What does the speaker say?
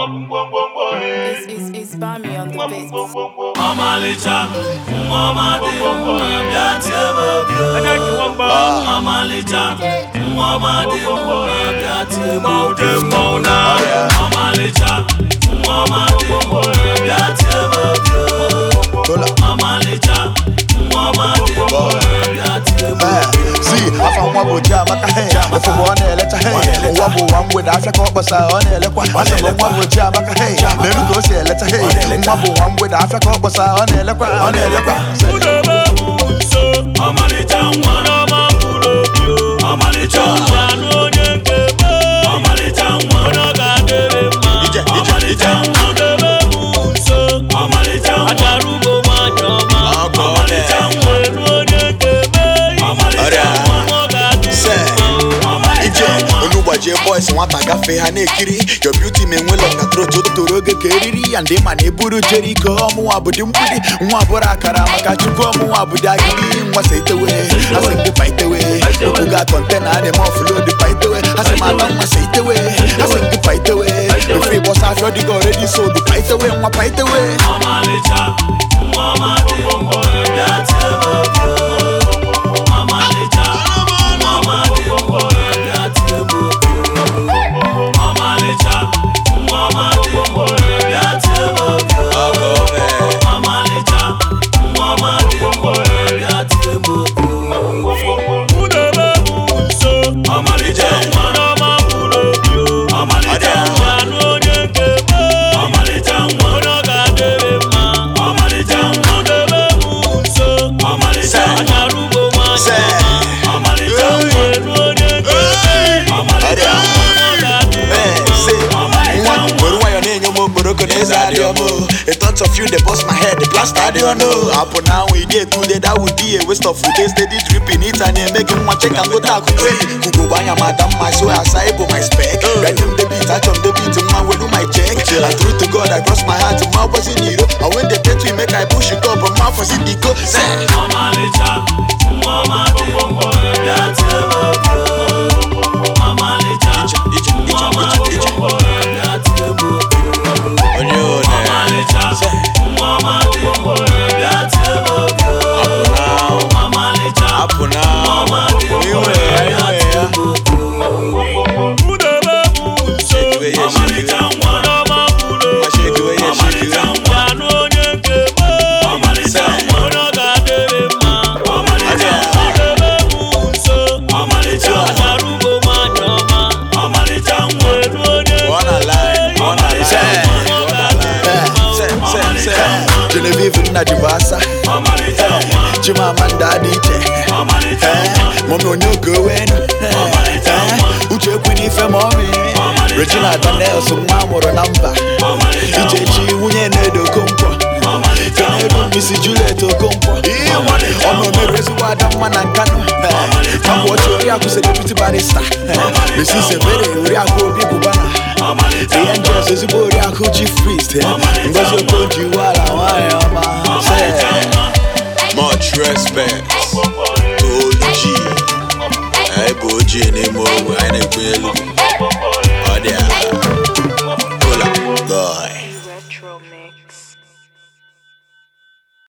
It's Bami on the beat. Amalicha, Mama de Amalicha, Mama de Amalicha, Mama See, I found one with Jam, I can if I want to let a hey, one with Africa, but I want to let one with Jam, I can hey, let me go say, let a hey, one with Africa, but I want to let boys want to gafe hanekiri. Your beauty me well on the throat to roge keriri. And they man eburu Jericho mu abudi mbudi. Mwabora karama kachuko mu abudagi. Mwase ite we, ase the fight away. Uga container them off load the fight away. Ase madam mwase ite we, ase the fight away. The free boss after the go ready so the fight away. Mwa fight away. Amalicha, mama de A thought of you, they bust my head, they blast I don't know. Up now we did today, that would be a waste of food. They steady dripping it and they making one check and go talk to trade. Kugo banya madam, my so I say my spec. Right on the beat, touch on the beat, man will do my check. And through to God, I cross my heart, my was in hero. And when they get me, make I push it up, and my for city go. Say, Amalicha, mama Genevieve na Divasa, Jima Manda DJ, Momo Nyoko Wenu, Uche Quini Femori, Regina Daniel Sumamoro Namba, Ijechi Unye Nedo Kompo, Kaneru Missy Juliet Okompo, Omo Merezu Wadam and Kano, I'm watching Yaku Celebrity Barista, this is a very Yaku Bibubana. The angels is a boy who chief priest. Because you told you what I say. Much respect to OG. I bought you anymore. I never